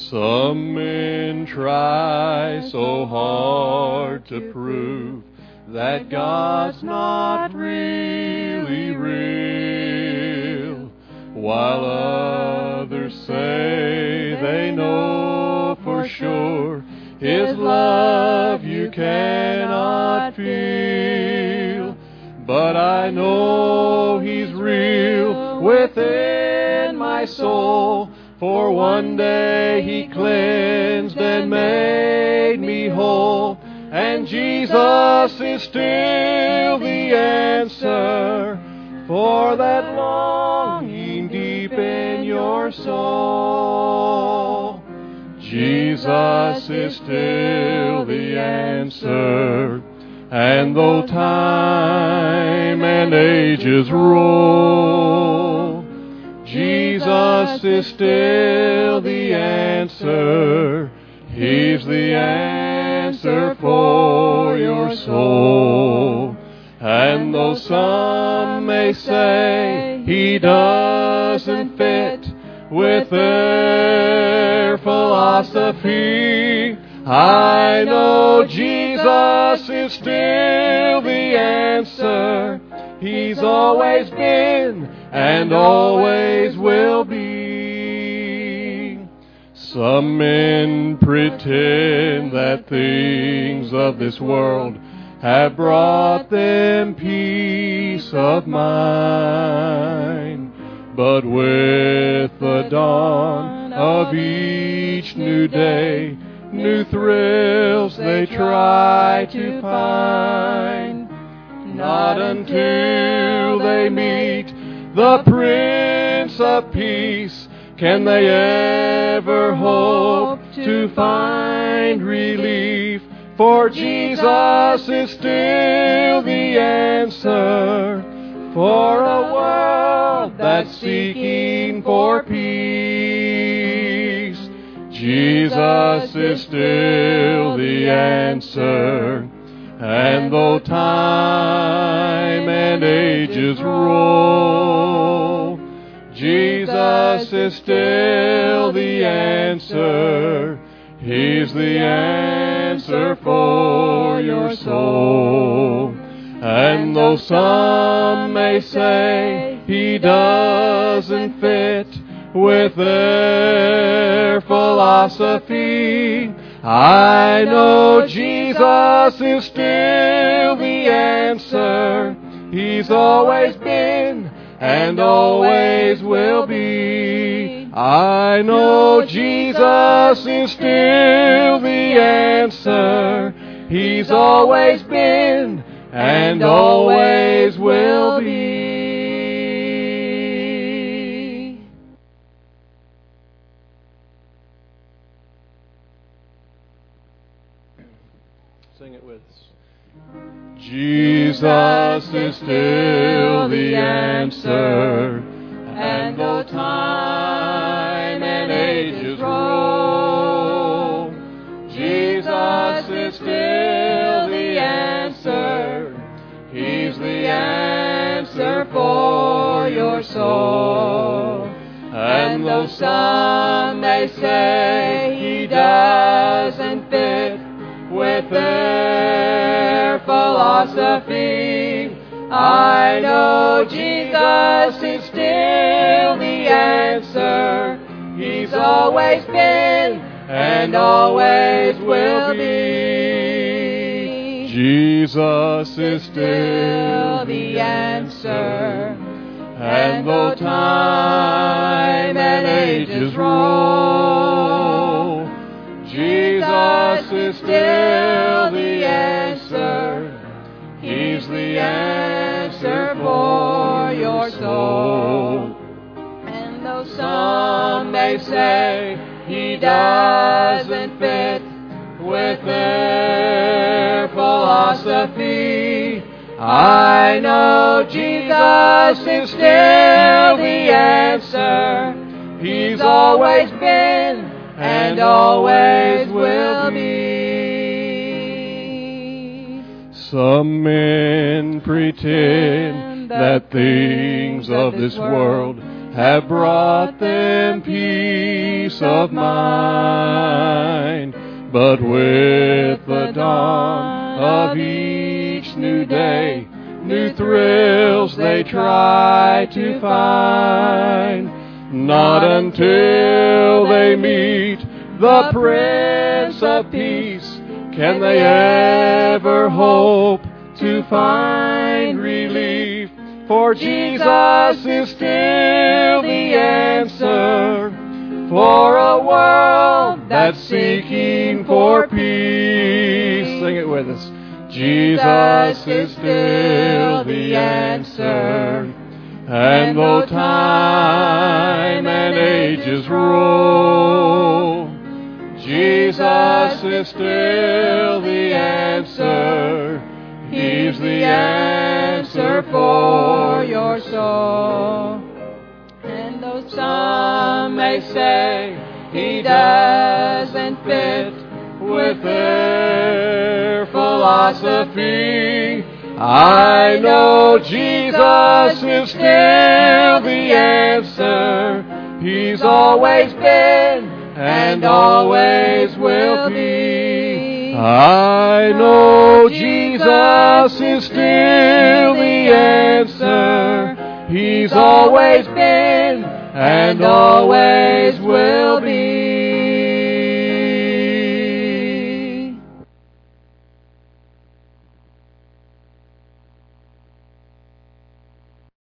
Some men try so hard to prove that God's not really real, while others say they know for sure His love you cannot feel. But I know He's real within my soul, for one day He cleansed and made me whole. And Jesus is still the answer for that longing deep in your soul. Jesus is still the answer. And though time and ages roll, Jesus is still the answer. He's the answer for your soul. And though some may say He doesn't fit with their philosophy, I know Jesus is still the answer. He's always been and always will be. Some men pretend that things of this world have brought them peace of mind. But with the dawn of each new day, new thrills they try to find. Not until they meet the Prince of Peace can they ever hope to find relief. For Jesus is still the answer for a world that's seeking for peace. Jesus is still the answer. And though time and ages roll, Jesus is still the answer. He's the answer for your soul. And though some may say He doesn't fit with their philosophy, I know Jesus is still the answer. He's always been and always will be. I know Jesus is still the answer. He's always been and always will be. Sing it with us. Jesus is still the answer, and though time and ages roll, Jesus is still the answer. He's the answer for your soul. And though some may say He doesn't fit with their philosophy, I know Jesus is still the answer. He's always been and always will be. Jesus is still the answer. And though time and ages roll, Jesus is still the answer. He's the answer for your soul. And though some may say He doesn't fit with their philosophy, I know Jesus is still the answer. He's always been and always will be. Some men pretend that things of this world have brought them peace of mind. But with the dawn of each new day, new thrills they try to find. Not until they meet the Prince of Peace can they ever hope to find relief. For Jesus is still the answer for a world that's seeking for peace. Sing it with us. Jesus is still the answer. And though time and ages roll, Jesus is still the answer. He's the answer for your soul. And though some may say He doesn't fit with their philosophy, I know Jesus is still the answer. He's always been and always will be. I know Jesus is still the answer. He's always been and always will be.